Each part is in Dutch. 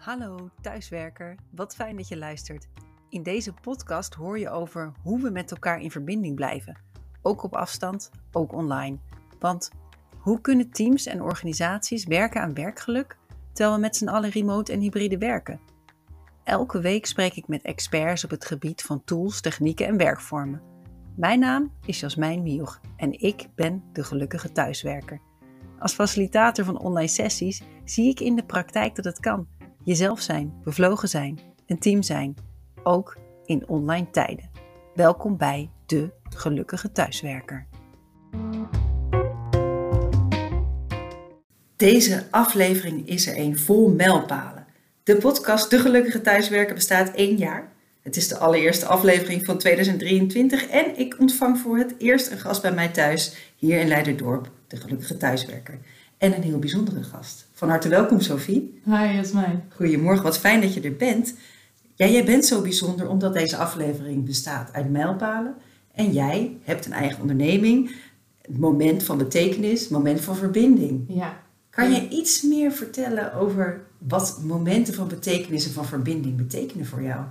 Hallo thuiswerker, wat fijn dat je luistert. In deze podcast hoor je over hoe we met elkaar in verbinding blijven. Ook op afstand, ook online. Want hoe kunnen teams en organisaties werken aan werkgeluk, terwijl we met z'n allen remote en hybride werken? Elke week spreek ik met experts op het gebied van tools, technieken en werkvormen. Mijn naam is Jasmijn Mioch en ik ben de gelukkige thuiswerker. Als facilitator van online sessies zie ik in de praktijk dat het kan. Jezelf zijn, bevlogen zijn, een team zijn, ook in online tijden. Welkom bij de gelukkige thuiswerker. Deze aflevering is er een vol mijlpalen. De podcast De Gelukkige Thuiswerker bestaat 1 jaar. Het is de allereerste aflevering van 2023 en ik ontvang voor het eerst een gast bij mij thuis, hier in Leiderdorp, de Gelukkige Thuiswerker. En een heel bijzondere gast. Van harte welkom, Sophie. Hi, Jasmijn. Goedemorgen, wat fijn dat je er bent. Ja, jij bent zo bijzonder omdat deze aflevering bestaat uit mijlpalen. En jij hebt een eigen onderneming. Het moment van betekenis, het moment van verbinding. Ja. Kan je iets meer vertellen over wat momenten van betekenis en van verbinding betekenen voor jou?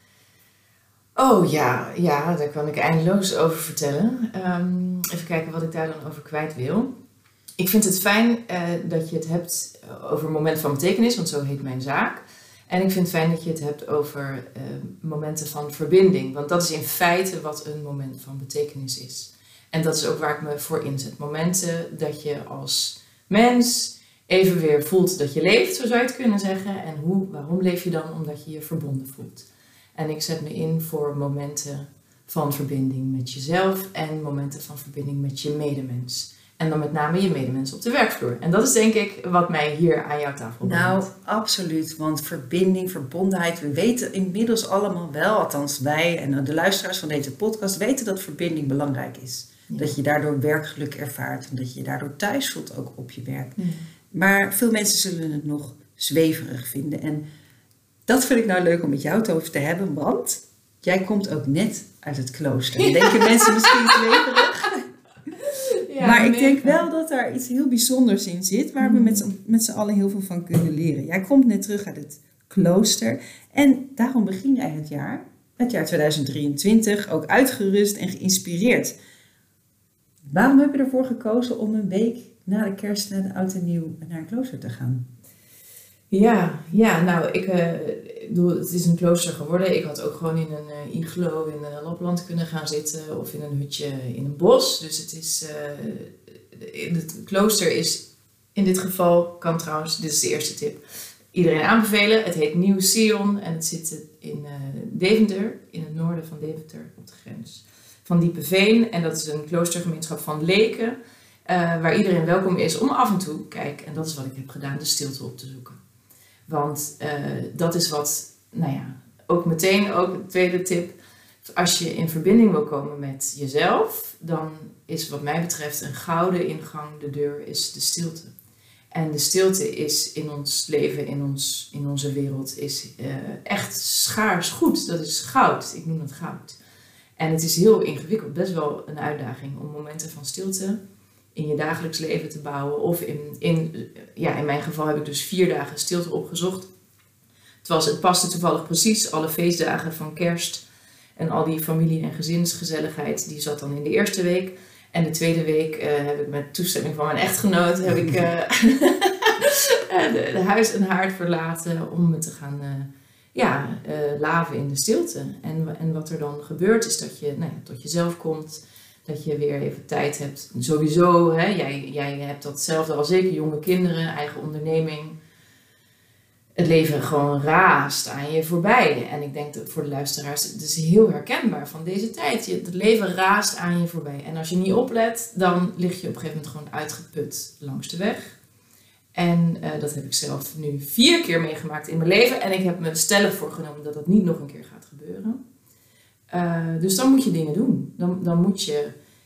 Oh ja, daar kan ik eindeloos over vertellen. Even kijken wat ik daar dan over kwijt wil. Ik vind het fijn dat je het hebt over momenten van betekenis, want zo heet mijn zaak. En ik vind het fijn dat je het hebt over momenten van verbinding. Want dat is in feite wat een moment van betekenis is. En dat is ook waar ik me voor inzet. Momenten dat je als mens even weer voelt dat je leeft, zo zou je het kunnen zeggen. En waarom leef je dan? Omdat je je verbonden voelt. En ik zet me in voor momenten van verbinding met jezelf en momenten van verbinding met je medemens. En dan met name je medemens op de werkvloer. En dat is denk ik wat mij hier aan jouw tafel brengt. Nou, absoluut. Want verbinding, verbondenheid. We weten inmiddels allemaal wel, althans wij en de luisteraars van deze podcast weten dat verbinding belangrijk is. Ja. Dat je daardoor werkgeluk ervaart. En dat je je daardoor thuis voelt ook op je werk. Ja. Maar veel mensen zullen het nog zweverig vinden. En dat vind ik nou leuk om met jou het over te hebben. Want jij komt ook net uit het klooster. Dan denken mensen misschien zweverig. Ja, maar ik denk wel dat daar iets heel bijzonders in zit, waar we met z'n allen heel veel van kunnen leren. Jij komt net terug uit het klooster en daarom begin jij het jaar 2023, ook uitgerust en geïnspireerd. Waarom heb je ervoor gekozen om een week na de kerst, na de oud en nieuw, naar een klooster te gaan? Ja, nou, het is een klooster geworden. Ik had ook gewoon in een iglo in Lapland kunnen gaan zitten of in een hutje in een bos. Dus het klooster is in dit geval, kan trouwens, dit is de eerste tip, iedereen aanbevelen. Het heet Nieuw Sion en het zit in Deventer, in het noorden van Deventer, op de grens van Diepeveen. En dat is een kloostergemeenschap van leken, waar iedereen welkom is om af en toe, kijk, en dat is wat ik heb gedaan, de stilte op te zoeken. Want dat is wat, ook meteen, ook de tweede tip. Als je in verbinding wil komen met jezelf, dan is wat mij betreft een gouden ingang, de deur, is de stilte. En de stilte is in ons leven, in onze wereld, is echt schaars goed. Dat is goud, ik noem dat goud. En het is heel ingewikkeld, best wel een uitdaging om momenten van stilte in je dagelijks leven te bouwen. Of in mijn geval heb ik dus 4 dagen stilte opgezocht. Het paste toevallig precies, alle feestdagen van kerst en al die familie- en gezinsgezelligheid, die zat dan in de eerste week. En de tweede week heb ik met toestemming van mijn echtgenoot de huis en haard verlaten om me te gaan laven in de stilte. En wat er dan gebeurt is dat je tot jezelf komt. Dat je weer even tijd hebt. Sowieso, jij hebt datzelfde als ik. Jonge kinderen, eigen onderneming. Het leven gewoon raast aan je voorbij. En ik denk dat voor de luisteraars, het is heel herkenbaar van deze tijd. Het leven raast aan je voorbij. En als je niet oplet, dan lig je op een gegeven moment gewoon uitgeput langs de weg. En dat heb ik zelf nu 4 keer meegemaakt in mijn leven. En ik heb me stellig voorgenomen dat dat niet nog een keer gaat gebeuren. Dus dan moet je dingen doen. Dan moet je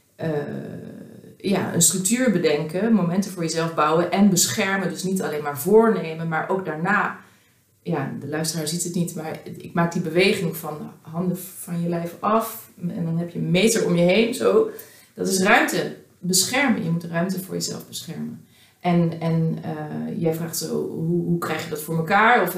een structuur bedenken, momenten voor jezelf bouwen en beschermen. Dus niet alleen maar voornemen, maar ook daarna. Ja, de luisteraar ziet het niet, maar ik maak die beweging van handen van je lijf af. En dan heb je een meter om je heen, zo. Dat is ruimte beschermen. Je moet de ruimte voor jezelf beschermen. En jij vraagt zo, hoe krijg je dat voor elkaar? Of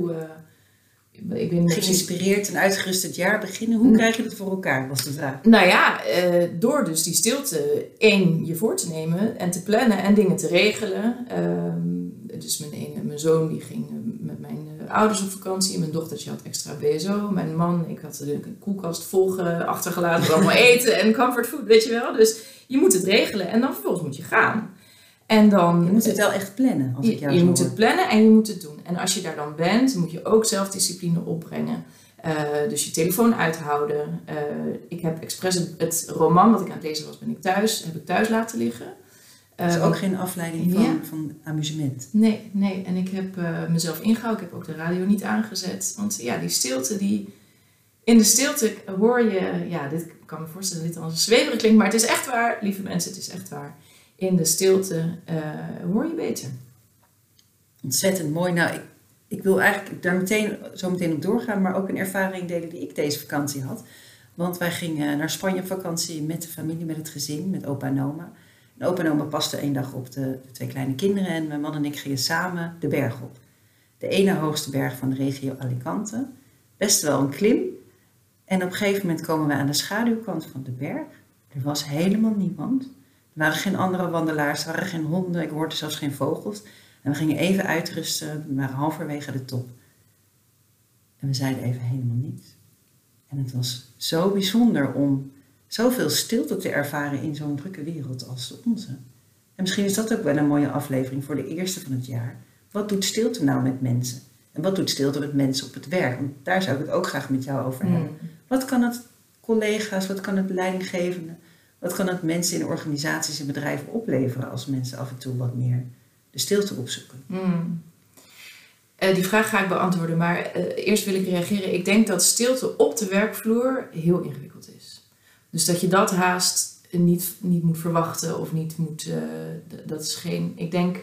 ik ben geïnspireerd en uitgerust het jaar beginnen. Hoe krijg je dat voor elkaar, was de vraag. Nou ja, door dus die stilte je voor te nemen en te plannen en dingen te regelen. Dus mijn zoon die ging met mijn ouders op vakantie. Mijn dochtertje had extra BSO. Mijn man, ik had de koelkast vol achtergelaten met allemaal eten en comfortfood, weet je wel. Dus je moet het regelen en dan vervolgens moet je gaan. En dan, je moet het wel echt plannen. Als ik jou je zo moet hoor. het plannen en je moet het doen. En als je daar dan bent, moet je ook zelfdiscipline opbrengen. Dus je telefoon uithouden. Ik heb expres het roman wat ik aan het lezen was, heb ik thuis laten liggen. Dat is ook geen afleiding van amusement. Nee. En ik heb mezelf ingehouden. Ik heb ook de radio niet aangezet. Want ja, die stilte, in de stilte hoor je... Ja, dit kan me voorstellen dat dit als een zweverig klinkt. Maar het is echt waar, lieve mensen, het is echt waar. In de stilte hoor je beter. Ontzettend mooi. Nou, ik wil eigenlijk daar zo meteen op doorgaan, maar ook een ervaring delen die ik deze vakantie had. Want wij gingen naar Spanje op vakantie met de familie, met het gezin, met opa en oma. En opa en oma pasten 1 dag op de 2 kleine kinderen en mijn man en ik gingen samen de berg op. De ene hoogste berg van de regio Alicante. Best wel een klim. En op een gegeven moment komen we aan de schaduwkant van de berg. Er was helemaal niemand. Er waren geen andere wandelaars, er waren geen honden, ik hoorde zelfs geen vogels. En we gingen even uitrusten, we waren halverwege de top. En we zeiden even helemaal niets. En het was zo bijzonder om zoveel stilte te ervaren in zo'n drukke wereld als de onze. En misschien is dat ook wel een mooie aflevering voor de eerste van het jaar. Wat doet stilte nou met mensen? En wat doet stilte met mensen op het werk? Want daar zou ik het ook graag met jou over hebben. Wat kan het collega's, wat kan het leidinggevenden, wat kan het mensen in organisaties en bedrijven opleveren als mensen af en toe wat meer de stilte opzoeken? Die vraag ga ik beantwoorden, maar eerst wil ik reageren. Ik denk dat stilte op de werkvloer heel ingewikkeld is. Dus dat je dat haast niet moet verwachten of niet moet... dat is geen... Ik denk...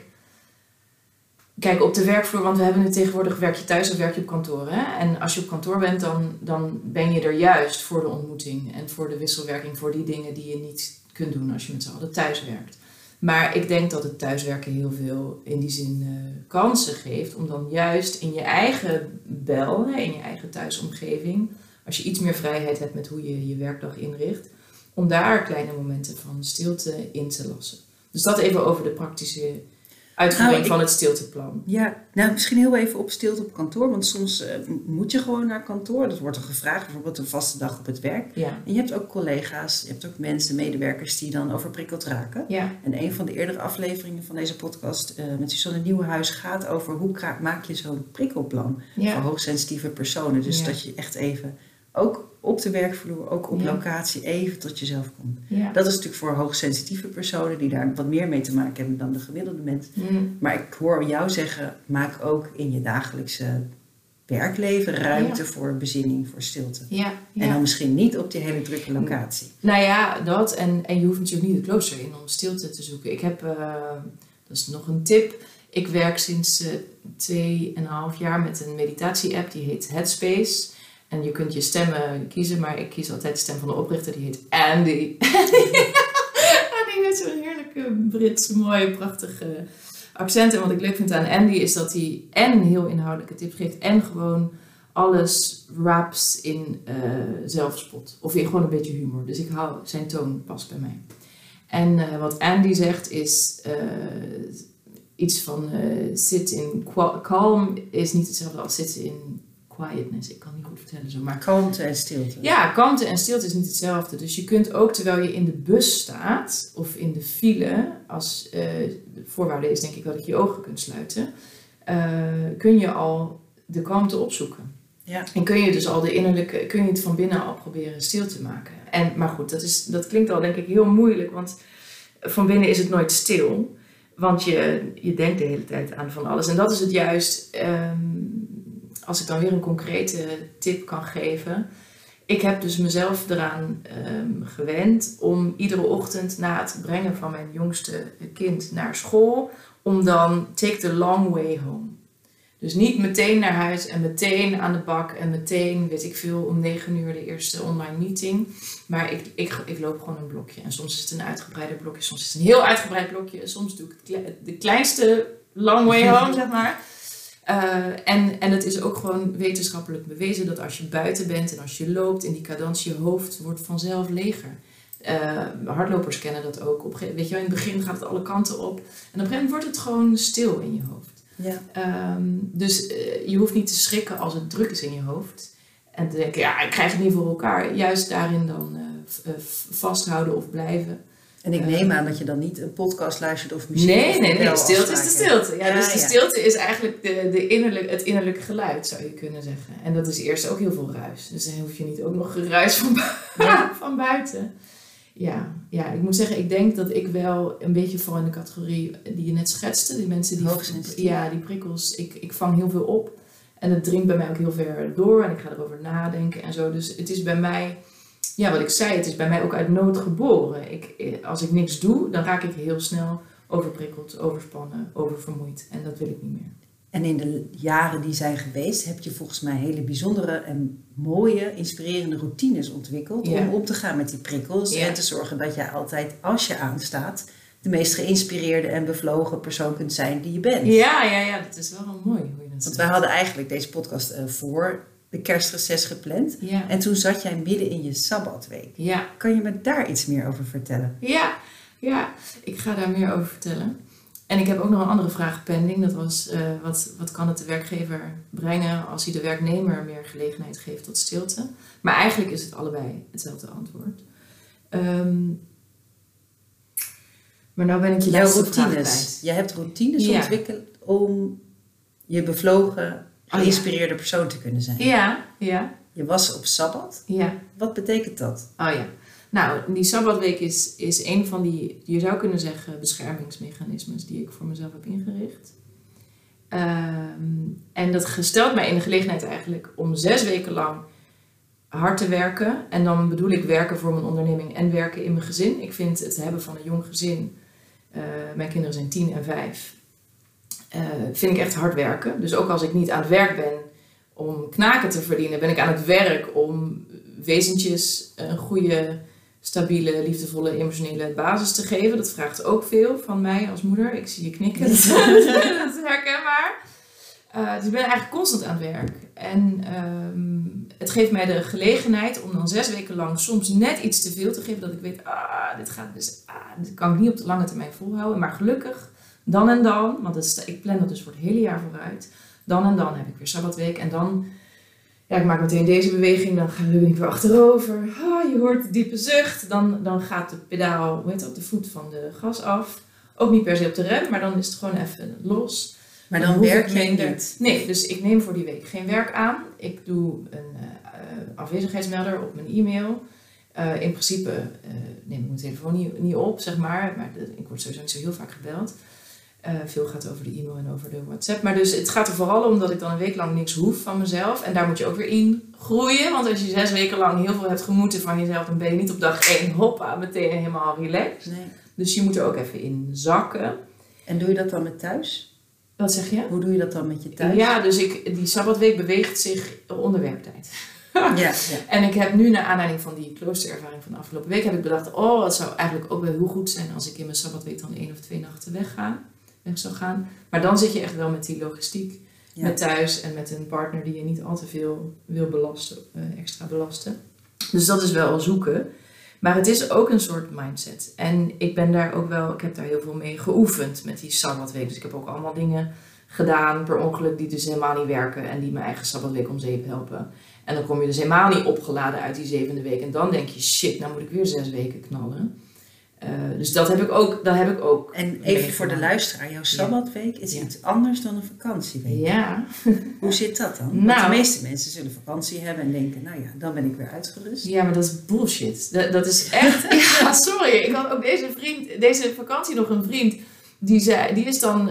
Kijk, op de werkvloer, want we hebben het tegenwoordig, werk je thuis of werk je op kantoor. Hè? En als je op kantoor bent, dan ben je er juist voor de ontmoeting en voor de wisselwerking, voor die dingen die je niet kunt doen als je met z'n allen thuis werkt. Maar ik denk dat het thuiswerken heel veel in die zin kansen geeft, om dan juist in je eigen bel, in je eigen thuisomgeving, als je iets meer vrijheid hebt met hoe je je werkdag inricht, om daar kleine momenten van stilte in te lassen. Dus dat even over de praktische uitvoering van het stilteplan. Ja, nou misschien heel even op stilte op kantoor. Want soms moet je gewoon naar kantoor. Dat wordt er gevraagd, bijvoorbeeld een vaste dag op het werk. Ja. En je hebt ook collega's, je hebt ook mensen, medewerkers die dan overprikkeld raken. Ja. En een van de eerdere afleveringen van deze podcast met Suzanne Nieuwenhuis gaat over hoe maak je zo'n prikkelplan voor hoogsensitieve personen. Dus dat je echt even ook op de werkvloer, ook op locatie even tot jezelf komt. Ja. Dat is natuurlijk voor hoogsensitieve personen die daar wat meer mee te maken hebben dan de gemiddelde mens. Maar ik hoor jou zeggen, maak ook in je dagelijkse werkleven ruimte voor bezinning, voor stilte. Ja. En dan misschien niet op die hele drukke locatie. Nou ja, dat. En je hoeft natuurlijk niet het klooster in om stilte te zoeken. Ik heb, dat is nog een tip, ik werk sinds 2,5 jaar met een meditatie-app die heet Headspace. En je kunt je stemmen kiezen, maar ik kies altijd de stem van de oprichter, die heet Andy. En die heeft zo'n heerlijke Brits, mooie, prachtige accent. En wat ik leuk vind aan Andy is dat hij en heel inhoudelijke tips geeft en gewoon alles wraps in zelfspot. Of in gewoon een beetje humor. Dus zijn toon past bij mij. En wat Andy zegt is iets van sit in calm is niet hetzelfde als zitten in quietness. Ik kan niet goed vertellen zo, maar kalmte en stilte. Ja, kalmte en stilte is niet hetzelfde. Dus je kunt ook terwijl je in de bus staat of in de file, als voorwaarde is denk ik wel dat je je ogen kunt sluiten, kun je al de kalmte opzoeken. Ja. En kun je dus al kun je het van binnen al proberen stil te maken. Maar goed, dat klinkt al denk ik heel moeilijk, want van binnen is het nooit stil. Want je denkt de hele tijd aan van alles. En dat is het juist, als ik dan weer een concrete tip kan geven. Ik heb dus mezelf eraan gewend om iedere ochtend na het brengen van mijn jongste kind naar school, om dan take the long way home. Dus niet meteen naar huis en meteen aan de bak en meteen, weet ik veel, om 9 uur de eerste online meeting. Maar ik loop gewoon een blokje. En soms is het een uitgebreider blokje, soms is het een heel uitgebreid blokje. Soms doe ik de kleinste long way home, zeg maar. En het is ook gewoon wetenschappelijk bewezen dat als je buiten bent en als je loopt in die cadans, je hoofd wordt vanzelf leger. Hardlopers kennen dat ook. Weet je, in het begin gaat het alle kanten op. En op een gegeven moment wordt het gewoon stil in je hoofd. Ja. Dus je hoeft niet te schrikken als het druk is in je hoofd. En te denken, ja, ik krijg het niet voor elkaar. Juist daarin dan vasthouden of blijven. En ik neem aan dat je dan niet een podcast luistert of muziek. Nee. Stilte is de stilte. Ja, dus de ja. stilte is eigenlijk het innerlijke geluid, zou je kunnen zeggen. En dat is eerst ook heel veel ruis. Dus dan hoef je niet ook nog geruis van buiten. Ja, ik moet zeggen, ik denk dat ik wel een beetje val in de categorie die je net schetste. Die mensen die prikkels, ik vang heel veel op. En het dringt bij mij ook heel ver door en ik ga erover nadenken en zo. Dus het is bij mij, ja, wat ik zei, het is bij mij ook uit nood geboren. Als ik niks doe, dan raak ik heel snel overprikkeld, overspannen, oververmoeid. En dat wil ik niet meer. En in de jaren die zijn geweest, heb je volgens mij hele bijzondere en mooie, inspirerende routines ontwikkeld. Ja. Om om te gaan met die prikkels. Ja. En te zorgen dat jij altijd, als je aanstaat, de meest geïnspireerde en bevlogen persoon kunt zijn die je bent. Ja, dat is wel mooi hoe je dat Want zegt. wij hadden eigenlijk deze podcast voor de kerstreces gepland. Ja. En toen zat jij midden in je sabbatweek. Ja. Kan je me daar iets meer over vertellen? Ja, ik ga daar meer over vertellen. En ik heb ook nog een andere vraag pending. Dat was, wat kan het de werkgever brengen als hij de werknemer meer gelegenheid geeft tot stilte? Maar eigenlijk is het allebei hetzelfde antwoord. Maar nou ben ik je laatste vraag kwijt. Je hebt routines Ja. ontwikkeld om je bevlogen, geïnspireerde persoon te kunnen zijn. Ja. Je was op sabbat. Ja. Wat betekent dat? Oh ja. Nou, die sabbatweek is een van die, je zou kunnen zeggen, beschermingsmechanismes die ik voor mezelf heb ingericht. En dat stelt mij in de gelegenheid eigenlijk om 6 weken lang hard te werken. En dan bedoel ik werken voor mijn onderneming en werken in mijn gezin. Ik vind het hebben van een jong gezin, mijn kinderen zijn 10 en 5, vind ik echt hard werken. Dus ook als ik niet aan het werk ben om knaken te verdienen, ben ik aan het werk om wezentjes een goede, stabiele, liefdevolle, emotionele basis te geven. Dat vraagt ook veel van mij als moeder. Ik zie je knikken. Dat is herkenbaar. Dus ik ben eigenlijk constant aan het werk. En het geeft mij de gelegenheid om dan 6 weken lang soms net iets te veel te geven. Dat ik weet, dit kan ik niet op de lange termijn volhouden. Maar gelukkig, dan en dan, want ik plan dat dus voor het hele jaar vooruit. Dan en dan heb ik weer sabbatweek. En dan, ja, ik maak meteen deze beweging. Dan ben ik weer achterover. Je hoort de diepe zucht. Dan gaat de pedaal, op de voet van de gas af. Ook niet per se op de rem, maar dan is het gewoon even los. Maar dan werk je niet? Nee, dus ik neem voor die week geen werk aan. Ik doe een afwezigheidsmelder op mijn e-mail. In principe neem ik mijn telefoon niet op, zeg maar. Maar ik word sowieso niet zo heel vaak gebeld. Veel gaat over de e-mail en over de WhatsApp. Maar dus het gaat er vooral om dat ik dan een week lang niks hoef van mezelf. En daar moet je ook weer in groeien. Want als je 6 weken lang heel veel hebt gemoeten van jezelf, dan ben je niet op dag 1 hoppa meteen helemaal relaxed. Nee. Dus je moet er ook even in zakken. En doe je dat dan met thuis? Wat zeg je? Hoe doe je dat dan met je thuis? Ja, dus die sabbatweek beweegt zich onder werktijd. Ja. En ik heb nu, naar aanleiding van die kloosterervaring van de afgelopen week, heb ik bedacht, het zou eigenlijk ook wel heel goed zijn als ik in mijn sabbatweek dan 1 of 2 nachten weg zou gaan. Maar dan zit je echt wel met die logistiek, met thuis en met een partner die je niet al te veel wil belasten, extra belasten. Dus dat is wel zoeken. Maar het is ook een soort mindset. En ik heb daar heel veel mee geoefend met die sabbatweek. Dus ik heb ook allemaal dingen gedaan per ongeluk die dus helemaal niet werken en die mijn eigen sabbatweek om zeep helpen. En dan kom je dus helemaal niet opgeladen uit die 7e week. En dan denk je, shit, nou moet ik weer 6 weken knallen. Dus dat heb ik ook. En even voor de luisteraar, jouw sabbatweek is iets anders dan een vakantieweek. Ja. Hoe zit dat dan? Want de meeste mensen zullen vakantie hebben en denken, nou ja, dan ben ik weer uitgerust. Ja, maar dat is bullshit. Dat is echt, ja, sorry. Ik had ook deze vakantie nog een vriend. Die is dan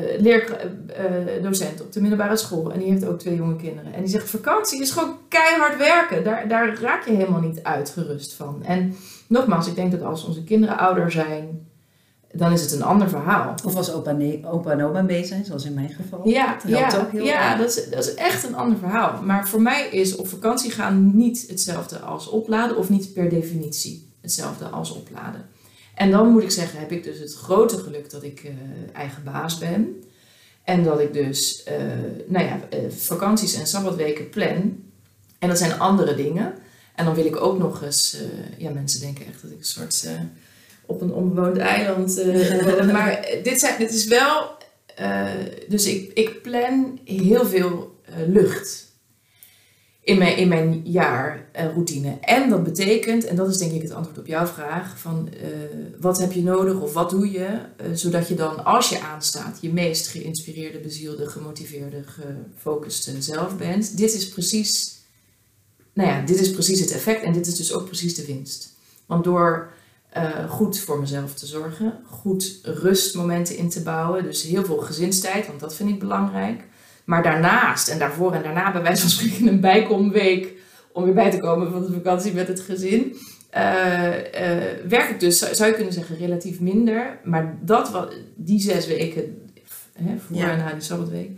leerdocent op de middelbare school. En die heeft ook 2 jonge kinderen. En die zegt, vakantie is gewoon keihard werken. Daar raak je helemaal niet uitgerust van. En nogmaals, ik denk dat als onze kinderen ouder zijn, dan is het een ander verhaal. Of als opa en oma mee zijn, zoals in mijn geval. Ja, dat helpt ook heel erg. dat is echt een ander verhaal. Maar voor mij is op vakantie gaan niet hetzelfde als opladen. Of niet per definitie hetzelfde als opladen. En dan moet ik zeggen, heb ik dus het grote geluk dat ik eigen baas ben. En dat ik dus vakanties en sabbatweken plan. En dat zijn andere dingen. En dan wil ik ook nog eens... mensen denken echt dat ik een soort... op een onbewoond eiland. Maar dit is wel... dus ik plan heel veel lucht in mijn jaarroutine. En dat betekent, en dat is denk ik het antwoord op jouw vraag, van wat heb je nodig of wat doe je, zodat je dan als je aanstaat je meest geïnspireerde, bezielde, gemotiveerde, gefocuste zelf bent. Dit is precies het effect en dit is dus ook precies de winst. Want door goed voor mezelf te zorgen, goed rustmomenten in te bouwen, dus heel veel gezinstijd, want dat vind ik belangrijk. Maar daarnaast en daarvoor en daarna bij wijze van spreken een bijkomweek om weer bij te komen van de vakantie met het gezin. Werk ik dus, zou je kunnen zeggen, relatief minder. Maar die 6 weken, voor en na die sabbatweek,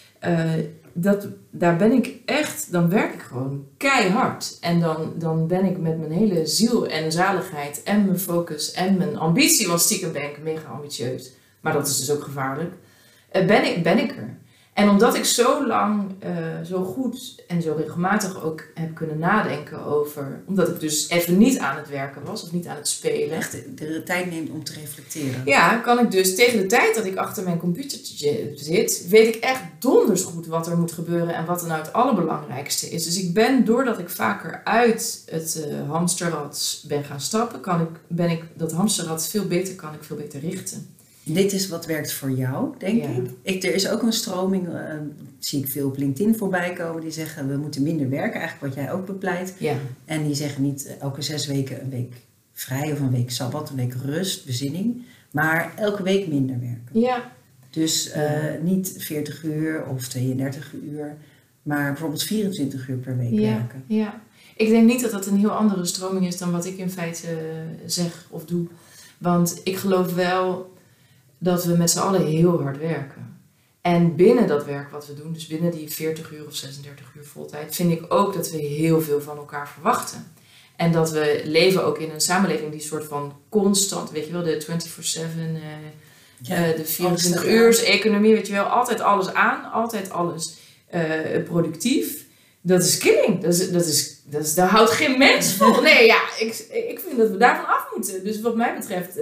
daar ben ik echt, dan werk ik gewoon keihard. En dan ben ik met mijn hele ziel en zaligheid en mijn focus en mijn ambitie, want stiekem ben ik mega ambitieus. Maar dat is dus ook gevaarlijk. Ben ik er. En omdat ik zo lang, zo goed en zo regelmatig ook heb kunnen nadenken over... Omdat ik dus even niet aan het werken was of niet aan het spelen. Echt de tijd neemt om te reflecteren. Ja, kan ik dus tegen de tijd dat ik achter mijn computertje zit... weet ik echt donders goed wat er moet gebeuren en wat er nou het allerbelangrijkste is. Dus ik ben, doordat ik vaker uit het hamsterrad ben gaan stappen... ben ik dat hamsterrad veel beter richten. Dit is wat werkt voor jou, denk ik. Er is ook een stroming, zie ik veel op LinkedIn voorbij komen, die zeggen we moeten minder werken, eigenlijk wat jij ook bepleit. Ja. En die zeggen niet elke 6 weken een week vrij of een week sabbat, een week rust, bezinning, maar elke week minder werken. Ja. Dus niet 40 uur of 32 uur, maar bijvoorbeeld 24 uur per week werken. Ja. Ik denk niet dat dat een heel andere stroming is dan wat ik in feite zeg of doe. Want ik geloof wel dat we met z'n allen heel hard werken. En binnen dat werk wat we doen, dus binnen die 40 uur of 36 uur voltijd, vind ik ook dat we heel veel van elkaar verwachten. En dat we leven ook in een samenleving die soort van constant, weet je wel, de 24/7, de 24 uur economie, weet je wel, altijd alles aan, altijd alles productief. Dat is killing. Daar houdt geen mens vol. Nee, ja, ik vind dat we daarvan af moeten. Dus wat mij betreft...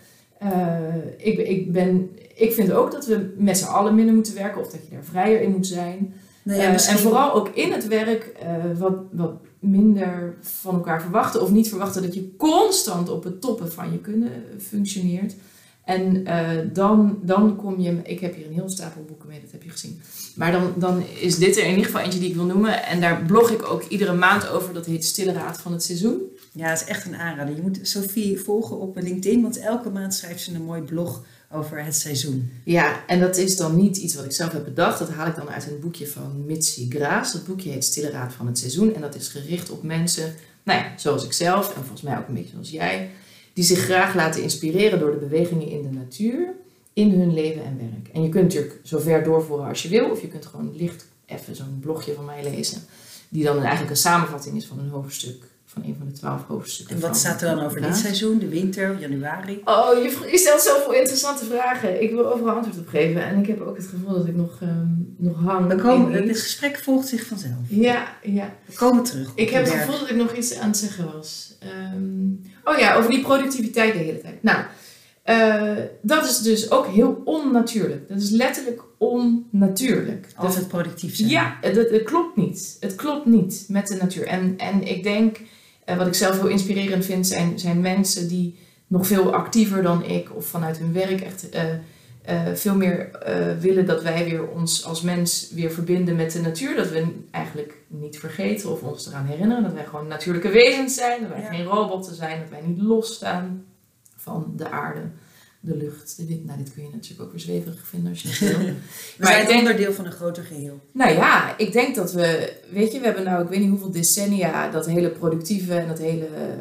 Ik vind ook dat we met z'n allen minder moeten werken of dat je daar vrijer in moet zijn. En vooral ook in het werk wat minder van elkaar verwachten of niet verwachten dat je constant op het toppen van je kunnen functioneert. En dan kom je... Ik heb hier een heel stapel boeken mee, dat heb je gezien. Maar dan is dit er in ieder geval eentje die ik wil noemen. En daar blog ik ook iedere maand over. Dat heet Stille Raad van het Seizoen. Ja, dat is echt een aanrader. Je moet Sophie volgen op LinkedIn, want elke maand schrijft ze een mooi blog over het seizoen. Ja, en dat is dan niet iets wat ik zelf heb bedacht. Dat haal ik dan uit een boekje van Mitzi Graas. Dat boekje heet Stille Raad van het Seizoen. En dat is gericht op mensen, zoals ik zelf en volgens mij ook een beetje zoals jij, die zich graag laten inspireren door de bewegingen in de natuur, in hun leven en werk. En je kunt natuurlijk zo ver doorvoeren als je wil, of je kunt gewoon licht even zo'n blogje van mij lezen, die dan eigenlijk een samenvatting is van een hoofdstuk, van een van de 12 hoofdstukken. En wat staat er dan over dit seizoen, de winter, januari? Oh, je stelt zoveel interessante vragen. Ik wil overal antwoord op geven en ik heb ook het gevoel dat ik nog hang. Het gesprek volgt zich vanzelf. Ja. We komen terug. Ik heb het gevoel dat ik nog iets aan het zeggen was. Over die productiviteit de hele tijd. Nou, dat is dus ook heel onnatuurlijk. Dat is letterlijk onnatuurlijk. Altijd productief zijn. Ja, het klopt niet. Het klopt niet met de natuur. En ik denk, wat ik zelf heel inspirerend vind, zijn mensen die nog veel actiever dan ik of vanuit hun werk echt veel meer willen dat wij weer ons als mens weer verbinden met de natuur. Dat we eigenlijk niet vergeten of ons eraan herinneren dat wij gewoon natuurlijke wezens zijn. Dat wij geen robotten zijn. Dat wij niet losstaan van de aarde, de lucht, de wind. Nou, dit kun je natuurlijk ook weer zweverig vinden als je het wil. We zijn onderdeel van een groter geheel. Nou ja, ik denk dat we hebben nou, ik weet niet hoeveel decennia, dat hele productieve en dat hele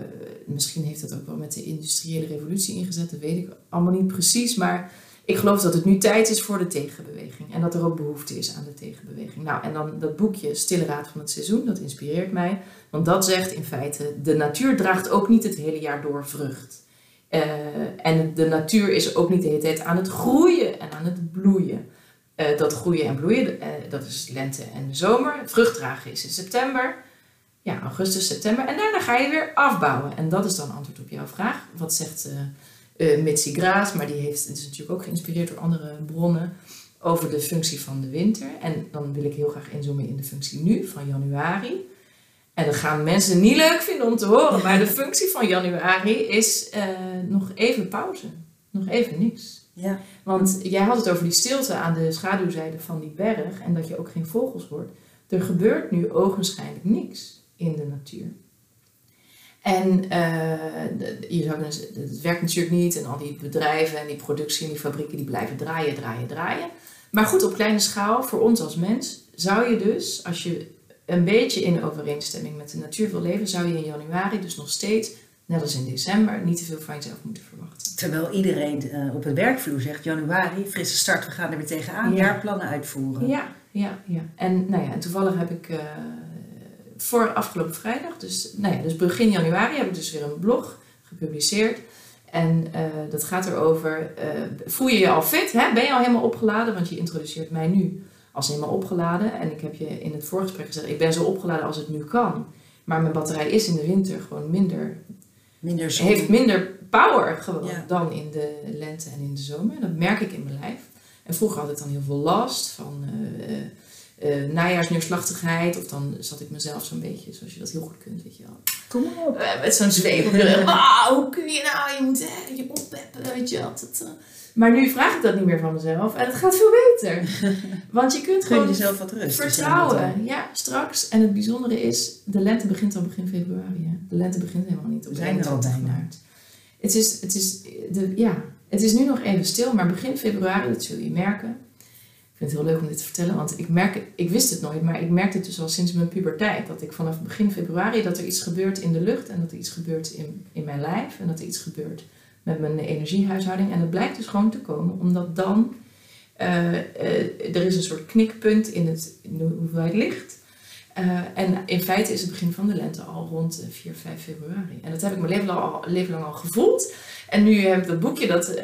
misschien heeft dat ook wel met de industriële revolutie ingezet. Dat weet ik allemaal niet precies. Maar ik geloof dat het nu tijd is voor de tegenbeweging. En dat er ook behoefte is aan de tegenbeweging. Nou, en dan dat boekje Stille Raad van het Seizoen. Dat inspireert mij. Want dat zegt in feite, de natuur draagt ook niet het hele jaar door vrucht. En de natuur is ook niet de hele tijd aan het groeien en aan het bloeien. Dat groeien en bloeien, dat is lente en de zomer. Vrucht dragen is in september. Ja, augustus, september. En daarna ga je weer afbouwen. En dat is dan antwoord op jouw vraag. Wat zegt Mitzi Graas, maar die is natuurlijk ook geïnspireerd door andere bronnen, over de functie van de winter. En dan wil ik heel graag inzoomen in de functie nu, van januari. En dat gaan mensen niet leuk vinden om te horen, maar de functie van januari is nog even pauze. Nog even niks. Ja. Want jij had het over die stilte aan de schaduwzijde van die berg en dat je ook geen vogels hoort. Er gebeurt nu ogenschijnlijk niks in de natuur. En het werkt natuurlijk niet en al die bedrijven en die productie en die fabrieken die blijven draaien. Maar goed, op kleine schaal, voor ons als mens, zou je dus, als je een beetje in overeenstemming met de natuur wil leven, zou je in januari dus nog steeds, net als in december, niet te veel van jezelf moeten verwachten. Terwijl iedereen op het werkvloer zegt, januari, frisse start, we gaan er weer tegenaan, jaarplannen uitvoeren. Ja. En, en toevallig heb ik voor afgelopen vrijdag, dus begin januari, heb ik dus weer een blog gepubliceerd. En dat gaat erover, voel je je al fit? Hè? Ben je al helemaal opgeladen? Want je introduceert mij nu als helemaal opgeladen. En ik heb je in het voorgesprek gezegd, ik ben zo opgeladen als het nu kan. Maar mijn batterij is in de winter gewoon minder heeft minder power gewoon dan in de lente en in de zomer. Dat merk ik in mijn lijf. En vroeger had ik dan heel veel last van najaarsneerslachtigheid. Of dan zat ik mezelf zo'n beetje, zoals je dat heel goed kunt, weet je wel. Kom op. Met zo'n zweep op je rug. Hoe kun je nou? Je moet je oppeppen, weet je wel. Maar nu vraag ik dat niet meer van mezelf. En het gaat veel beter. Want je kunt gewoon jezelf wat rust vertrouwen. Ja, straks. En het bijzondere is, de lente begint al begin februari. Hè? De lente begint helemaal niet op 21 maart. Het is nu nog even stil, maar begin februari, dat zul je merken. Ik vind het heel leuk om dit te vertellen, want ik wist het nooit, maar ik merkte het dus al sinds mijn puberteit. Dat ik vanaf begin februari, dat er iets gebeurt in de lucht en dat er iets gebeurt in mijn lijf en dat er iets gebeurt met mijn energiehuishouding. En dat blijkt dus gewoon te komen, omdat dan er is een soort knikpunt in de hoeveelheid licht. En in feite is het begin van de lente al rond 4, 5 februari. En dat heb ik mijn leven lang al gevoeld. En nu heb ik dat boekje dat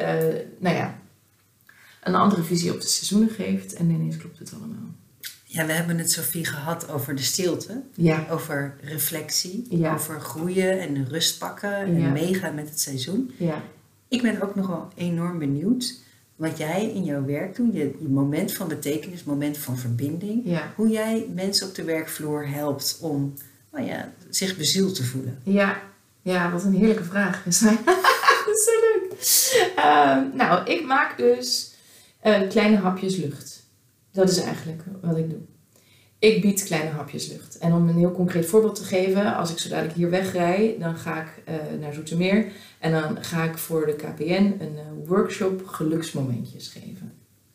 een andere visie op de seizoenen geeft. En ineens klopt het allemaal. Ja, we hebben het, Sophie, gehad over de stilte. Ja. Over reflectie. Ja. Over groeien en rust pakken. En meegaan met het seizoen. Ja. Ik ben ook nog wel enorm benieuwd wat jij in jouw werk doet. Je moment van betekenis, moment van verbinding. Ja. Hoe jij mensen op de werkvloer helpt om zich bezield te voelen. Ja, wat een heerlijke vraag. Dat is zo leuk. Ik maak dus kleine hapjes lucht. Dat is eigenlijk wat ik doe. Ik bied kleine hapjes lucht. En om een heel concreet voorbeeld te geven, als ik zo dadelijk hier wegrij, dan ga ik naar Zoetermeer en dan ga ik voor de KPN een workshop geluksmomentjes geven.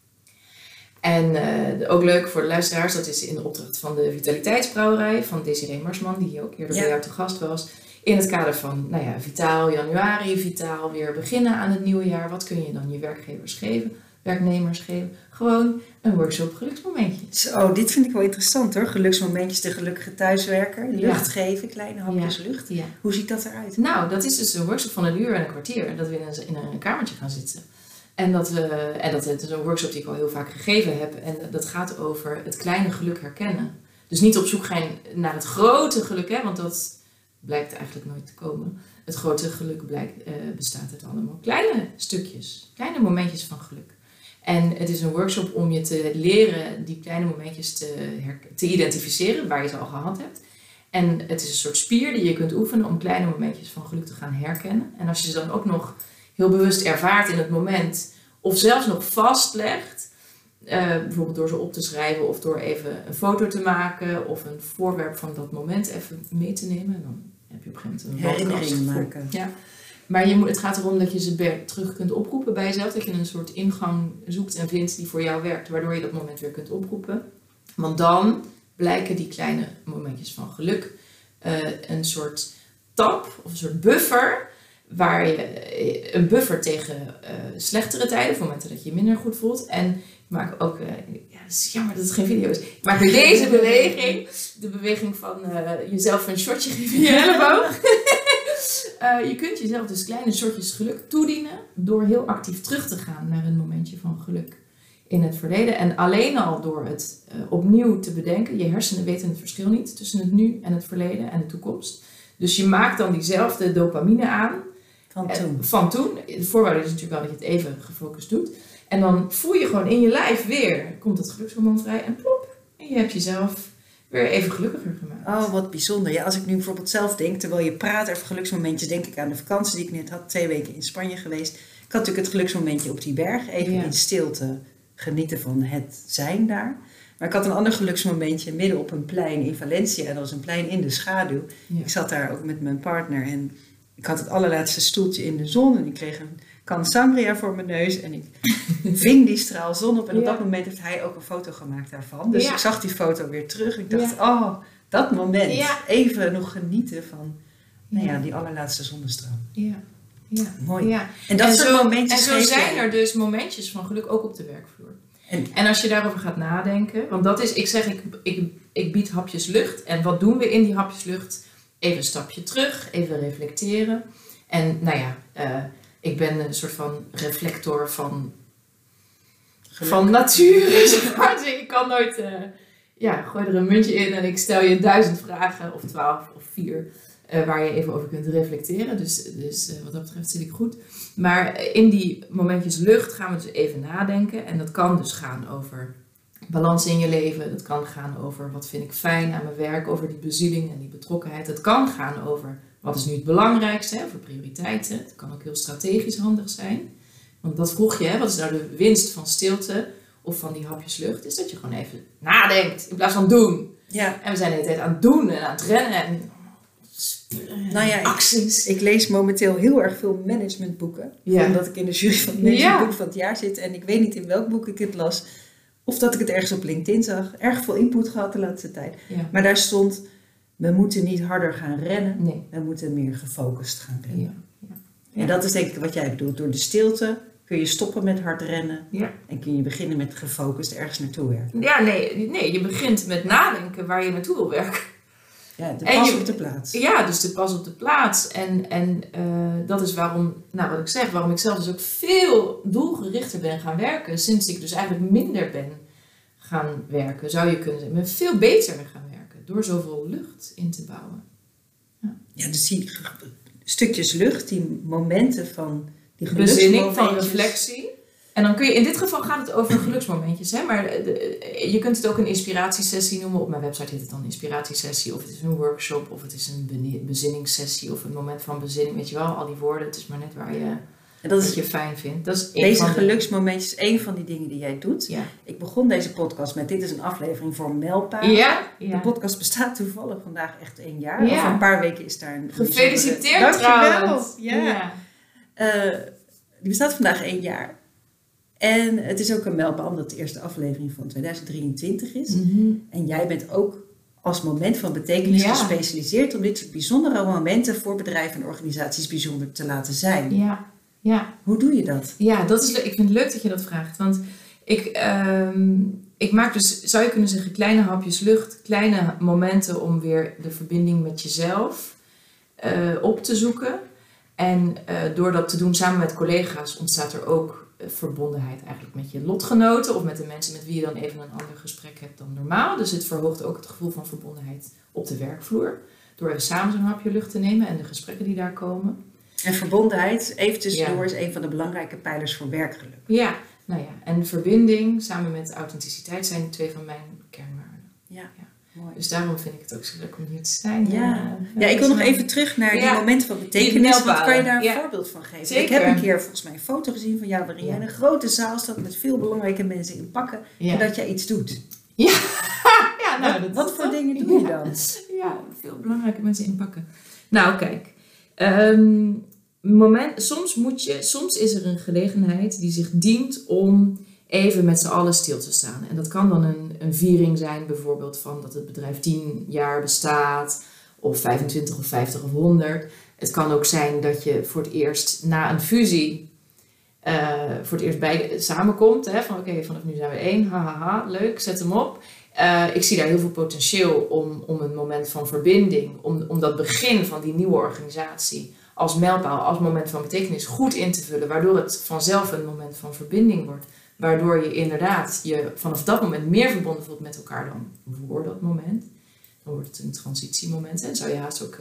En ook leuk voor de luisteraars, dat is in de opdracht van de Vitaliteitsbrouwerij van Desiree Marsman, die hier ook eerder bij jou te gast was. In het kader van, vitaal januari, vitaal weer beginnen aan het nieuwe jaar. Wat kun je dan je werknemers geven? Gewoon een workshop geluksmomentjes. Zo, dit vind ik wel interessant hoor. Geluksmomentjes, de gelukkige thuiswerker. Lucht geven, kleine hapjes lucht. Ja. Hoe ziet dat eruit? Nou, dat is dus een workshop van 1 uur en een kwartier. Dat we in een kamertje gaan zitten. En dat is een workshop die ik al heel vaak gegeven heb. En dat gaat over het kleine geluk herkennen. Dus niet op zoek gaan naar het grote geluk, hè, want dat blijkt eigenlijk nooit te komen. Het grote geluk bestaat uit allemaal kleine stukjes, kleine momentjes van geluk. En het is een workshop om je te leren die kleine momentjes te identificeren, waar je ze al gehad hebt. En het is een soort spier die je kunt oefenen om kleine momentjes van geluk te gaan herkennen. En als je ze dan ook nog heel bewust ervaart in het moment, of zelfs nog vastlegt, bijvoorbeeld door ze op te schrijven of door even een foto te maken of een voorwerp van dat moment even mee te nemen. En dan heb je op een gegeven moment een herinneringen maken. Ja. Maar het gaat erom dat je ze terug kunt oproepen bij jezelf. Dat je een soort ingang zoekt en vindt die voor jou werkt. Waardoor je dat moment weer kunt oproepen. Want dan blijken die kleine momentjes van geluk een soort tap of een soort buffer. Een buffer tegen slechtere tijden, voor momenten dat je je minder goed voelt. En ik maak ook, het is jammer dat het geen video is. Ik maak deze beweging, de beweging van jezelf een shotje geven in je elleboog. Je kunt jezelf dus kleine shotjes geluk toedienen door heel actief terug te gaan naar een momentje van geluk in het verleden. En alleen al door het opnieuw te bedenken, je hersenen weten het verschil niet tussen het nu en het verleden en de toekomst. Dus je maakt dan diezelfde dopamine aan. Van toen. De voorwaarde is natuurlijk wel dat je het even gefocust doet. En dan voel je gewoon in je lijf weer, komt het gelukshormoon vrij en plop. En je hebt jezelf weer even gelukkiger gemaakt. Oh, wat bijzonder. Ja, als ik nu bijvoorbeeld zelf denk, terwijl je praat over geluksmomentjes, denk ik aan de vakantie die ik net had, 2 weken in Spanje geweest. Ik had natuurlijk het geluksmomentje op die berg, even in stilte genieten van het zijn daar. Maar ik had een ander geluksmomentje midden op een plein in Valencia. En dat was een plein in de schaduw. Ja. Ik zat daar ook met mijn partner en ik had het allerlaatste stoeltje in de zon en ik kreeg een kan sangria voor mijn neus en ik ving die straal zon op. En op dat moment heeft hij ook een foto gemaakt daarvan. Dus ik zag die foto weer terug. Ik dacht, dat moment. Ja. Even nog genieten van die allerlaatste zonnestraal. Ja. Mooi. Ja. En dat soort momentjes. En zo zijn er dus momentjes van geluk ook op de werkvloer. En als je daarover gaat nadenken, want dat is, ik bied hapjes lucht. En wat doen we in die hapjes lucht? Even een stapje terug, even reflecteren. En ik ben een soort van reflector van natuur. Ik kan nooit, gooi er een muntje in en ik stel je 1000 vragen, of 12 of 4, waar je even over kunt reflecteren. Dus wat dat betreft zit ik goed. Maar in die momentjes lucht gaan we dus even nadenken. En dat kan dus gaan over balans in je leven. Dat kan gaan over wat vind ik fijn aan mijn werk, over die bezieling en die betrokkenheid. Het kan gaan over wat is nu het belangrijkste, over prioriteiten. Het kan ook heel strategisch handig zijn. Want dat vroeg je, wat is nou de winst van stilte of van die hapjes lucht? Is dat je gewoon even nadenkt in plaats van doen. Ja. En we zijn de hele tijd aan het doen en aan het rennen en acties. Ik lees momenteel heel erg veel managementboeken. Ja. Omdat ik in de jury van het managementboek van het jaar zit. En ik weet niet in welk boek ik het las. Of dat ik het ergens op LinkedIn zag. Erg veel input gehad de laatste tijd. Ja. Maar daar stond, we moeten niet harder gaan rennen. Nee. We moeten meer gefocust gaan rennen. Ja. En dat is denk ik wat jij bedoelt. Door de stilte kun je stoppen met hard rennen. Ja. En kun je beginnen met gefocust ergens naartoe werken. Ja, nee, je begint met nadenken waar je naartoe wil werken. Ja, de pas op de plaats. Ja, dus de pas op de plaats. En dat is waarom ik zelf dus ook veel doelgerichter ben gaan werken. Sinds ik dus eigenlijk minder ben gaan werken, zou je kunnen zeggen. Ik ben veel beter gaan werken door zoveel lucht in te bouwen. Ja, dus die stukjes lucht, die momenten van die bezinning, van reflectie. En dan kun je, in dit geval gaat het over geluksmomentjes, hè? Maar je kunt het ook een inspiratiesessie noemen. Op mijn website heet het dan inspiratiesessie, of het is een workshop, of het is een bezinningssessie, of een moment van bezinning. Weet je wel, al die woorden, het is maar net waar je wat je fijn vindt. Dat is deze geluksmomentjes is één van die dingen die jij doet. Ja. Ik begon deze podcast met, dit is een aflevering voor mijlpalen. Ja. De podcast bestaat toevallig vandaag echt 1 jaar. Ja. Over een paar weken is daar een... Gefeliciteerd trouwens. Ja. Die bestaat vandaag 1 jaar. En het is ook een mijlpaal omdat het de eerste aflevering van 2023 is. Mm-hmm. En jij bent ook als moment van betekenis gespecialiseerd om dit soort bijzondere momenten voor bedrijven en organisaties bijzonder te laten zijn. Ja. Hoe doe je dat? Ja, dat is leuk. Ik vind het leuk dat je dat vraagt. Want ik maak dus, zou je kunnen zeggen, kleine hapjes lucht, kleine momenten om weer de verbinding met jezelf op te zoeken. En door dat te doen samen met collega's ontstaat er ook verbondenheid eigenlijk met je lotgenoten of met de mensen met wie je dan even een ander gesprek hebt dan normaal. Dus het verhoogt ook het gevoel van verbondenheid op de werkvloer. Door even samen zo'n hapje lucht te nemen en de gesprekken die daar komen. En verbondenheid, even tussendoor, is een van de belangrijke pijlers voor werkgeluk. Ja, en verbinding samen met authenticiteit zijn 2 van mijn kernwaarden. Ja. Mooi. Dus daarom vind ik het ook zo leuk om hier te zijn. Ja, ik wil nog even terug naar die momenten van betekenis. Wat kan je daar een voorbeeld van geven? Zeker. Ik heb een keer volgens mij een foto gezien van jou waarin jij in een grote zaal staat met veel belangrijke mensen in pakken en dat jij iets doet. Ja. Wat voor dingen doe je dan? Ja, veel belangrijke mensen in pakken. Nou, kijk. Soms is er een gelegenheid die zich dient om even met z'n allen stil te staan. En dat kan dan een viering zijn bijvoorbeeld van dat het bedrijf 10 jaar bestaat. of 25 of 50 of 100. Het kan ook zijn dat je voor het eerst na een fusie voor het eerst samenkomt. Hè, van oké, vanaf nu zijn we 1. Hahaha, leuk, zet hem op. Ik zie daar heel veel potentieel om een moment van verbinding, om dat begin van die nieuwe organisatie als mijlpaal, als moment van betekenis goed in te vullen, waardoor het vanzelf een moment van verbinding wordt. Waardoor je inderdaad je vanaf dat moment meer verbonden voelt met elkaar dan voor dat moment. Dan wordt het een transitiemoment. En zou je haast ook,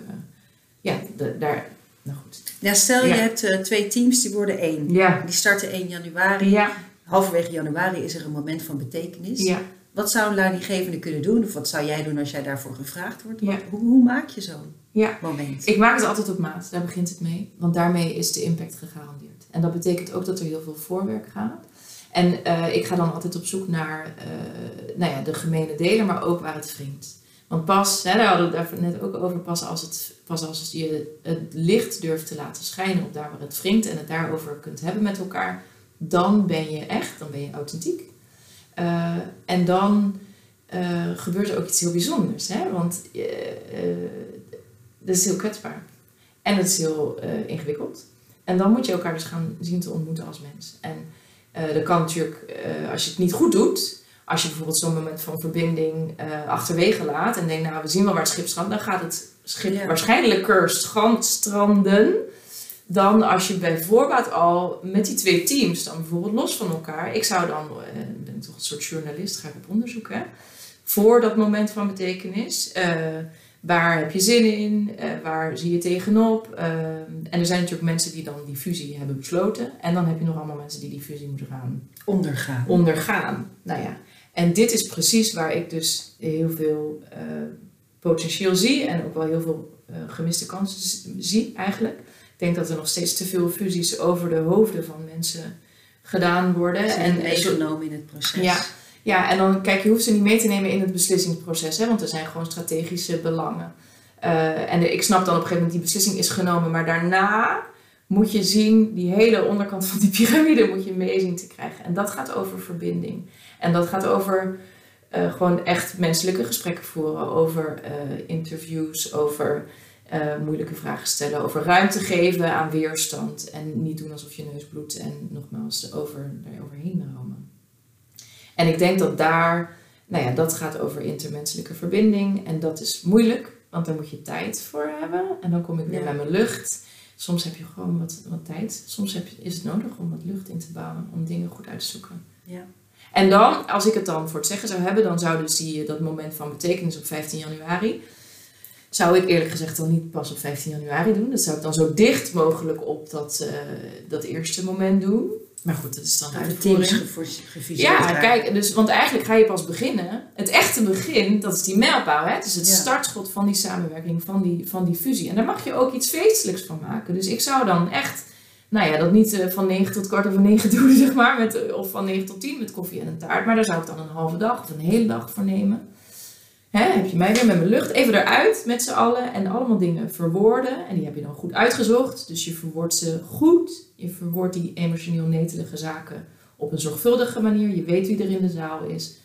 nou goed. Ja, stel je hebt 2 teams, die worden 1. Ja. Die starten 1 januari. Ja. Halverwege januari is er een moment van betekenis. Ja. Wat zou een leidinggevende kunnen doen? Of wat zou jij doen als jij daarvoor gevraagd wordt? Ja. Hoe maak je zo'n moment? Ik maak het altijd op maat. Daar begint het mee. Want daarmee is de impact gegarandeerd. En dat betekent ook dat er heel veel voorwerk gaat. En ik ga dan altijd op zoek naar de gemene delen, maar ook waar het wringt. Want daar hadden we het net ook over, pas als je het licht durft te laten schijnen op daar waar het wringt en het daarover kunt hebben met elkaar, dan ben je echt, dan ben je authentiek. En dan gebeurt er ook iets heel bijzonders. Hè? Want dat is heel kwetsbaar. En dat is heel ingewikkeld. En dan moet je elkaar dus gaan zien te ontmoeten als mens. En dat kan natuurlijk, als je het niet goed doet, als je bijvoorbeeld zo'n moment van verbinding achterwege laat en denkt, nou we zien wel waar het schip strandt, dan gaat het schip waarschijnlijk stranden dan als je bij voorbaat al met die 2 teams dan bijvoorbeeld los van elkaar, ik zou dan, ben ik toch een soort journalist, ga ik op onderzoek voor dat moment van betekenis. Waar heb je zin in? Waar zie je tegenop? En er zijn natuurlijk mensen die dan die fusie hebben besloten. En dan heb je nog allemaal mensen die fusie moeten gaan ondergaan. Nou ja. En dit is precies waar ik dus heel veel potentieel zie. En ook wel heel veel gemiste kansen zie eigenlijk. Ik denk dat er nog steeds te veel fusies over de hoofden van mensen gedaan worden. En meegenomen in het proces. Ja, en dan kijk, je hoeft ze niet mee te nemen in het beslissingsproces, hè, want er zijn gewoon strategische belangen. En ik snap dan op een gegeven moment die beslissing is genomen, maar daarna moet je zien, die hele onderkant van die piramide moet je mee zien te krijgen. En dat gaat over verbinding. En dat gaat over gewoon echt menselijke gesprekken voeren, over interviews, over moeilijke vragen stellen, over ruimte geven aan weerstand en niet doen alsof je neus bloedt en nogmaals daaroverheen rammen. En ik denk dat dat gaat over intermenselijke verbinding. En dat is moeilijk, want daar moet je tijd voor hebben. En dan kom ik weer met mijn lucht. Soms heb je gewoon wat tijd. Soms is het nodig om wat lucht in te bouwen, om dingen goed uit te zoeken. Ja. En dan, als ik het dan voor het zeggen zou hebben, dan zou dus dat moment van betekenis op 15 januari... zou ik eerlijk gezegd dan niet pas op 15 januari doen. Dat zou ik dan zo dicht mogelijk op dat eerste moment doen. Maar goed, dat is dan de teams gefuseerd. Ja, kijk, dus, want eigenlijk ga je pas beginnen. Het echte begin, dat is die mijlpaal. Het is het startschot van die samenwerking, van die fusie. En daar mag je ook iets feestelijks van maken. Dus ik zou dan echt, dat niet van 9 tot 8:45 doen, zeg maar. Of van 9 tot 10 met koffie en een taart. Maar daar zou ik dan een halve dag of een hele dag voor nemen. Heb je mij weer met mijn lucht even eruit met z'n allen en allemaal dingen verwoorden. En die heb je dan goed uitgezocht. Dus je verwoordt ze goed. Je verwoordt die emotioneel netelige zaken op een zorgvuldige manier. Je weet wie er in de zaal is.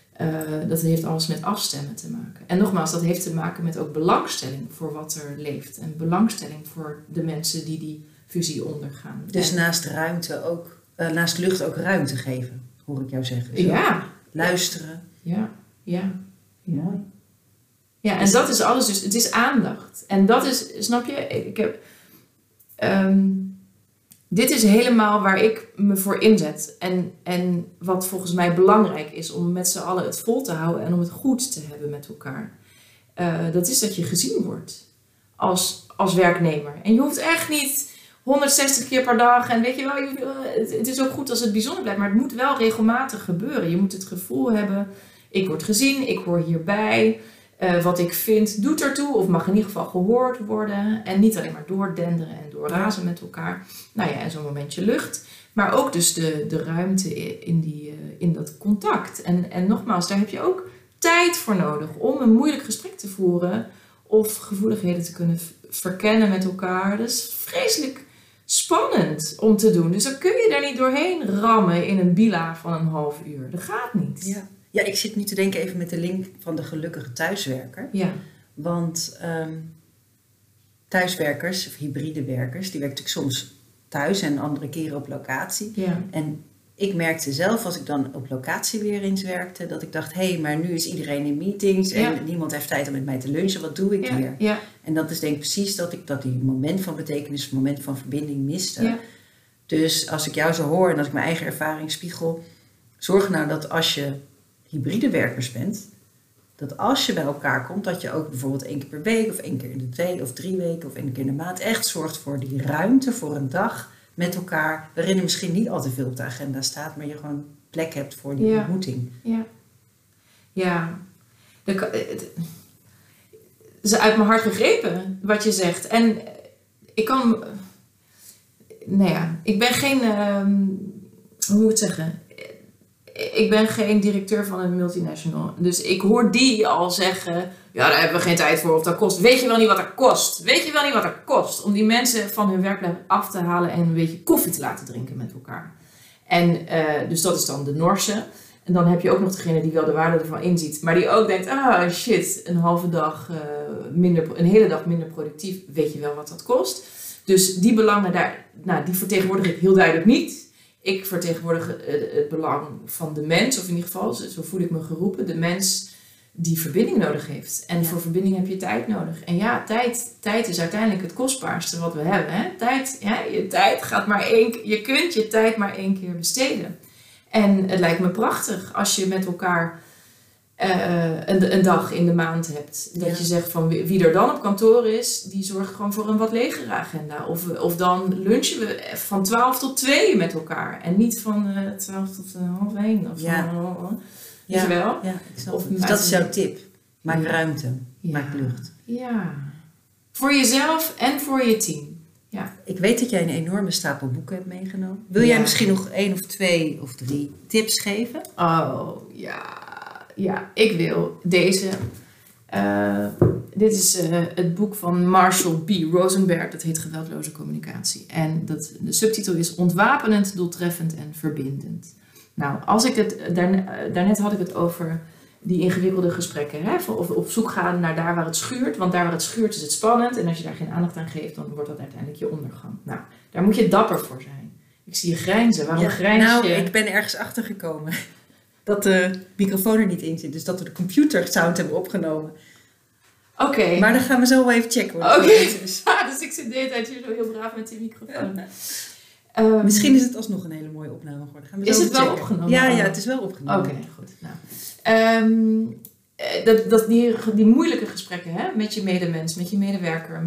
Dat heeft alles met afstemmen te maken. En nogmaals, dat heeft te maken met ook belangstelling voor wat er leeft. En belangstelling voor de mensen die fusie ondergaan. Dus naast ruimte ook, naast lucht ook ruimte geven, hoor ik jou zeggen. Zo. Ja. Luisteren. Ja. Mooi. Ja, en dat is alles. Dus het is aandacht. En dat is, snap je, dit is helemaal waar ik me voor inzet. En wat volgens mij belangrijk is om met z'n allen het vol te houden en om het goed te hebben met elkaar. Dat is dat je gezien wordt als werknemer. En je hoeft echt niet 160 keer per dag. En weet je wel, het is ook goed als het bijzonder blijft. Maar het moet wel regelmatig gebeuren. Je moet het gevoel hebben, ik word gezien, ik hoor hierbij. Wat ik vind doet ertoe of mag in ieder geval gehoord worden. En niet alleen maar doordenderen en doorrazen met elkaar. En zo'n momentje lucht. Maar ook dus de ruimte in dat contact. En nogmaals, daar heb je ook tijd voor nodig om een moeilijk gesprek te voeren. Of gevoeligheden te kunnen verkennen met elkaar. Dat is vreselijk spannend om te doen. Dus dan kun je daar niet doorheen rammen in een bila van een half uur. Dat gaat niet. Ja, ik zit nu te denken even met de link van de gelukkige thuiswerker. Ja. Want thuiswerkers of hybride werkers, die werken natuurlijk soms thuis en andere keren op locatie. Ja. En ik merkte zelf, als ik dan op locatie weer eens werkte, dat ik dacht, maar nu is iedereen in meetings en niemand heeft tijd om met mij te lunchen. Wat doe ik hier? Ja. En dat is denk ik precies dat die moment van betekenis, het moment van verbinding miste. Ja. Dus als ik jou zo hoor en als ik mijn eigen ervaring spiegel, zorg nou dat als je hybride werkers bent, dat als je bij elkaar komt, dat je ook bijvoorbeeld 1 keer per week of 1 keer in de 2 of 3 weken of 1 keer in de maand echt zorgt voor die ruimte voor een dag met elkaar, waarin er misschien niet al te veel op de agenda staat, maar je gewoon plek hebt voor die ontmoeting. Ja. Het is uit mijn hart gegrepen wat je zegt. En ik kan, ik ben geen, hoe moet ik het zeggen? Ik ben geen directeur van een multinational. Dus ik hoor die al zeggen, ja, daar hebben we geen tijd voor of dat kost. Weet je wel niet wat dat kost? Weet je wel niet wat dat kost? Om die mensen van hun werkplek af te halen en een beetje koffie te laten drinken met elkaar. En dus dat is dan de Norse. En dan heb je ook nog degene die wel de waarde ervan inziet. Maar die ook denkt, shit, een hele dag minder productief. Weet je wel wat dat kost? Dus die belangen daar, die vertegenwoordig ik heel duidelijk niet. Ik vertegenwoordig het belang van de mens, of in ieder geval, zo voel ik me geroepen, de mens die verbinding nodig heeft. En voor verbinding heb je tijd nodig. En ja, tijd is uiteindelijk het kostbaarste wat we hebben. Hè? Je tijd gaat maar je kunt je tijd maar 1 keer besteden. En het lijkt me prachtig als je met elkaar een dag in de maand hebt. Dat je zegt van wie er dan op kantoor is, die zorgt gewoon voor een wat legere agenda. Of dan lunchen we van 12 tot 2 met elkaar. En niet van 12 tot 12:30. Of weet je wel? Ja, dus dat is jouw tip. Maak ruimte. Maak lucht. Ja. Voor jezelf en voor je team. Ja. Ik weet dat jij een enorme stapel boeken hebt meegenomen. Wil jij misschien nog 1 of 2 of 3 tips geven? Oh, ja, ik wil deze. Dit is het boek van Marshall B. Rosenberg. Dat heet Geweldloze communicatie. En de subtitel is Ontwapenend, doeltreffend en verbindend. Nou, als ik daarnet had ik het over die ingewikkelde gesprekken. Hè? Of op zoek gaan naar daar waar het schuurt. Want daar waar het schuurt is het spannend. En als je daar geen aandacht aan geeft, dan wordt dat uiteindelijk je ondergang. Nou, daar moet je dapper voor zijn. Ik zie je grijnzen. Waarom grijns je? Ik ben ergens achter gekomen dat de microfoon er niet in zit. Dus dat we de computersound hebben opgenomen. Oké. Maar dan gaan we zo wel even checken. Oké. Dus ik zit de hele tijd hier zo heel braaf met die microfoon. Misschien is het alsnog een hele mooie opname geworden. Gaan we is zo het wel checken. opgenomen? Ja, het is wel opgenomen. Oké, goed. Nou, die moeilijke gesprekken met je medemens, met je medewerker,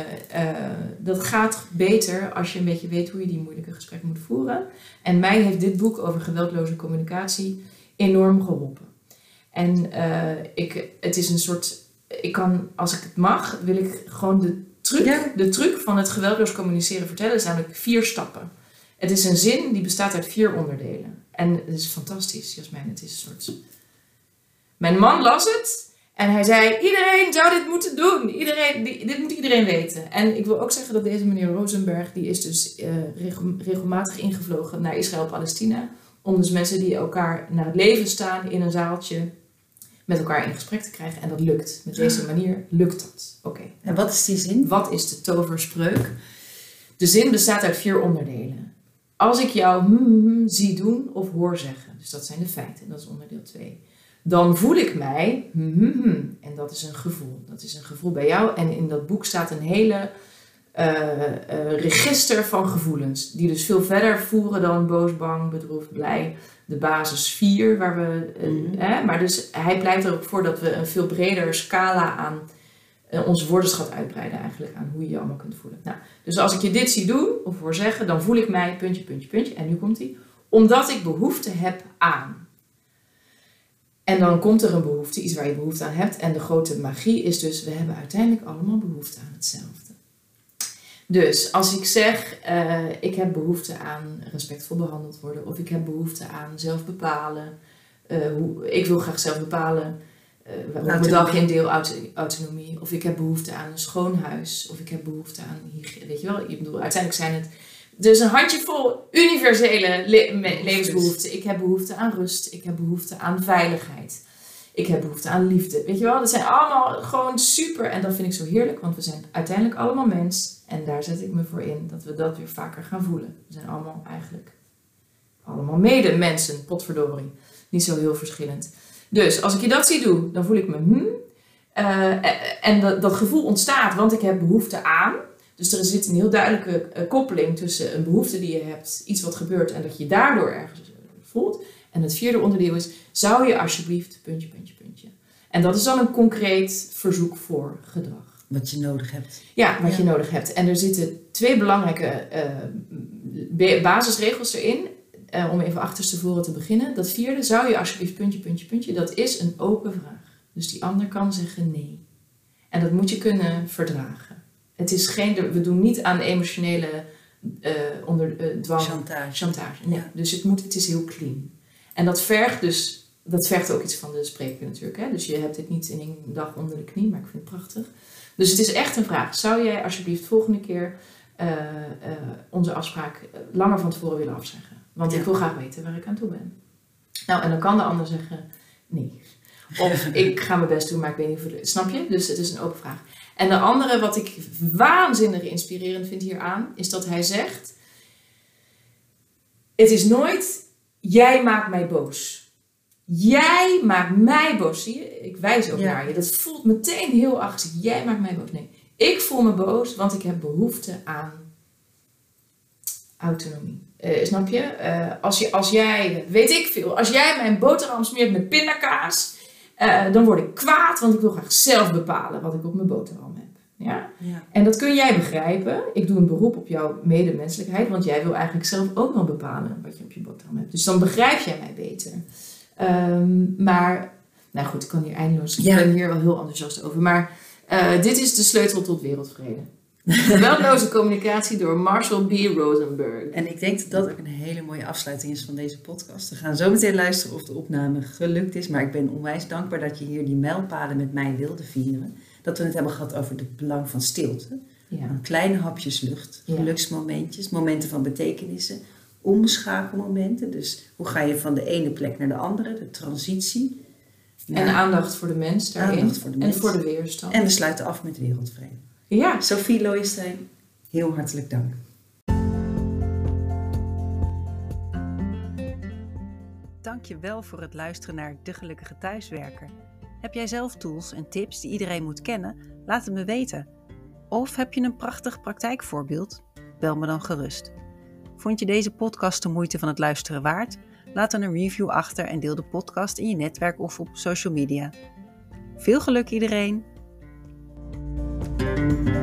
dat gaat beter als je een beetje weet hoe je die moeilijke gesprekken moet voeren. En mij heeft dit boek over geweldloze communicatie enorm geholpen. En het is een soort, als ik het mag, wil ik gewoon de truc van het geweldloos communiceren vertellen. Is namelijk 4 stappen. Het is een zin die bestaat uit 4 onderdelen. En het is fantastisch, Jasmijn. Het is een soort... Mijn man las het en hij zei, iedereen zou dit moeten doen. Dit moet iedereen weten. En ik wil ook zeggen dat deze meneer Rosenberg, die is dus regelmatig ingevlogen naar Israël-Palestina. Om dus mensen die elkaar naar het leven staan in een zaaltje met elkaar in gesprek te krijgen. En dat lukt. Met deze manier lukt dat. Oké. En wat is die zin? Wat is de toverspreuk? De zin bestaat uit 4 onderdelen. Als ik jou zie doen of hoor zeggen. Dus dat zijn de feiten. Dat is onderdeel 2. Dan voel ik mij, en dat is een gevoel. Dat is een gevoel bij jou. En in dat boek staat een hele register van gevoelens. Die dus veel verder voeren dan boos, bang, bedroefd, blij. De basis 4, waar we... maar dus hij pleit er ook voor dat we een veel breder scala aan onze woordenschat uitbreiden eigenlijk. Aan hoe je je allemaal kunt voelen. Nou, dus als ik je dit zie doen of hoor zeggen, dan voel ik mij, puntje. En nu komt hij. Omdat ik behoefte heb aan... En dan komt er een behoefte, iets waar je behoefte aan hebt. En de grote magie is dus, we hebben uiteindelijk allemaal behoefte aan hetzelfde. Dus als ik zeg, ik heb behoefte aan respectvol behandeld worden. Of ik heb behoefte aan zelf bepalen. Ik wil graag zelf bepalen hoe mijn dag indeel, autonomie. Of ik heb behoefte aan een schoon huis. Of ik heb behoefte aan hygiëne. Weet je wel, ik bedoel, uiteindelijk zijn het... Dus een handjevol universele levensbehoeften. Ik heb behoefte aan rust. Ik heb behoefte aan veiligheid. Ik heb behoefte aan liefde. Weet je wel, dat zijn allemaal gewoon super. En dat vind ik zo heerlijk, want we zijn uiteindelijk allemaal mens. En daar zet ik me voor in, dat we dat weer vaker gaan voelen. We zijn allemaal eigenlijk allemaal mede-mensen, potverdorie. Niet zo heel verschillend. Dus als ik je dat zie doen, dan voel ik me en dat gevoel ontstaat, want ik heb behoefte aan. Dus er zit een heel duidelijke koppeling tussen een behoefte die je hebt, iets wat gebeurt en dat je daardoor ergens voelt. En het vierde onderdeel is, zou je alsjeblieft, ... En dat is dan een concreet verzoek voor gedrag. Wat je nodig hebt. Ja, wat je nodig hebt. En er zitten 2 belangrijke basisregels erin. Om even achterstevoren te beginnen. Dat vierde, zou je alsjeblieft ... Dat is een open vraag. Dus die ander kan zeggen nee. En dat moet je kunnen verdragen. Het is we doen niet aan emotionele dwang. Chantage. Nee. Ja. Dus het is heel clean. En dat vergt ook iets van de spreker natuurlijk. Hè? Dus je hebt dit niet in 1 dag onder de knie, maar ik vind het prachtig. Dus het is echt een vraag. Zou jij alsjeblieft volgende keer onze afspraak langer van tevoren willen afzeggen? Want ik wil graag weten waar ik aan toe ben. Nou, en dan kan de ander zeggen nee. Of ik ga mijn best doen, maar ik weet niet of het... Snap je? Dus het is een open vraag. En de andere, wat ik waanzinnig inspirerend vind hieraan, is dat hij zegt, het is nooit, jij maakt mij boos. Jij maakt mij boos. Zie je? Ik wijs ook naar je. Dat voelt meteen heel agressief. Jij maakt mij boos. Nee, ik voel me boos, want ik heb behoefte aan autonomie. Snap je? Als jij, weet ik veel, als jij mijn boterham smeert met pindakaas, dan word ik kwaad, want ik wil graag zelf bepalen wat ik op mijn boterham heb. Ja? Ja. En dat kun jij begrijpen. Ik doe een beroep op jouw medemenselijkheid, want jij wil eigenlijk zelf ook wel bepalen wat je op je boterham hebt. Dus dan begrijp jij mij beter. Maar, nou goed, ik kan hier eindeloos. Ik ben hier wel heel enthousiast over. Maar dit is de sleutel tot wereldvrede. Geweldloze communicatie door Marshall B. Rosenberg. En ik denk dat dat ook een hele mooie afsluiting is van deze podcast. We gaan zo meteen luisteren of de opname gelukt is. Maar ik ben onwijs dankbaar dat je hier die mijlpalen met mij wilde vieren. Dat we het hebben gehad over het belang van stilte. Ja. Van kleine hapjes lucht, geluksmomentjes, momenten van betekenissen, omschakelmomenten. Dus hoe ga je van de ene plek naar de andere, de transitie. En aandacht voor de mens daarin. En voor de weerstand. En we sluiten af met wereldvrede. Ja. Sophie Looijenstein, heel hartelijk dank. Dank je wel voor het luisteren naar De Gelukkige Thuiswerker. Heb jij zelf tools en tips die iedereen moet kennen? Laat het me weten. Of heb je een prachtig praktijkvoorbeeld? Bel me dan gerust. Vond je deze podcast de moeite van het luisteren waard? Laat dan een review achter en deel de podcast in je netwerk of op social media. Veel geluk iedereen!